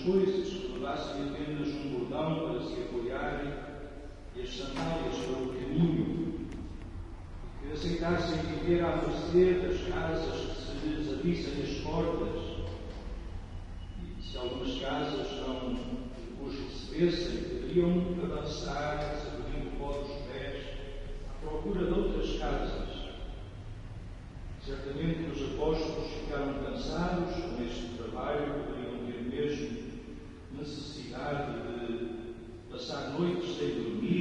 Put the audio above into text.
coisas, que levassem apenas um bordão para se apoiarem e as sandálias para o caminho, e que aceitassem viver à mercê das casas que se lhes abrissem as portas, e se algumas casas não os recebessem, deveriam avançar, sacudindo o pó dos pés, à procura